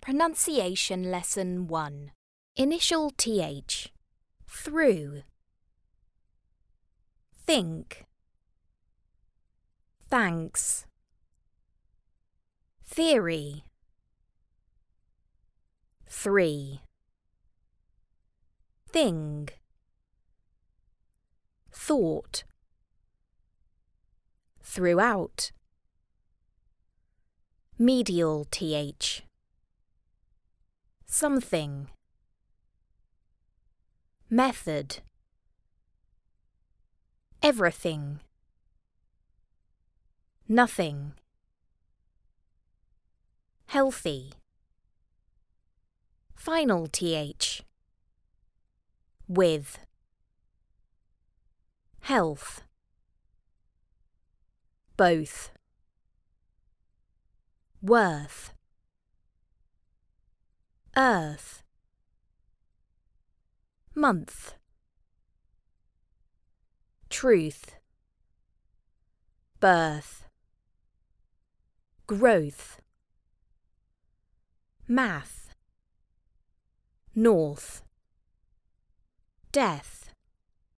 Pronunciation Lesson 1. Initial th. Through. Think. Thanks. Theory. 3. Thing. Thought. Throughout. Medial th. Something. Method. Everything. Nothing. Healthy. Final th. With. Health. Both. Worth. Earth. Month. Truth. Birth. Growth. Math. North. Death.